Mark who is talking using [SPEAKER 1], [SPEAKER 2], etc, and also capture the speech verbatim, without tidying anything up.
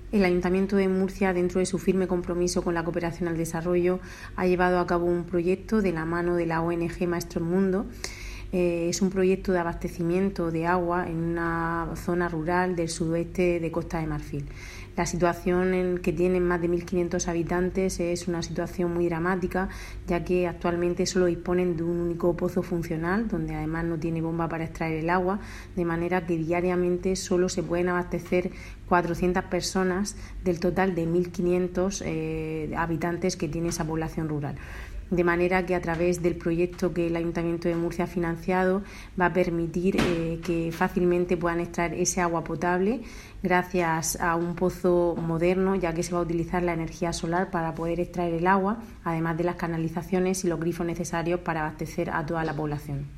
[SPEAKER 1] El Ayuntamiento de Murcia, dentro de su firme compromiso con la cooperación al desarrollo, ha llevado a cabo un proyecto de la mano de la O N G Maestro Mundo. Eh, es un proyecto de abastecimiento de agua en una zona rural del sudoeste de Costa de Marfil. La situación en que tienen más de mil quinientos habitantes es una situación muy dramática, ya que actualmente solo disponen de un único pozo funcional, donde además no tiene bomba para extraer el agua, de manera que diariamente solo se pueden abastecer cuatrocientas personas del total de mil quinientos eh, habitantes que tiene esa población rural. De manera que a través del proyecto que el Ayuntamiento de Murcia ha financiado va a permitir eh, que fácilmente puedan extraer ese agua potable gracias a un pozo moderno, ya que se va a utilizar la energía solar para poder extraer el agua, además de las canalizaciones y los grifos necesarios para abastecer a toda la población.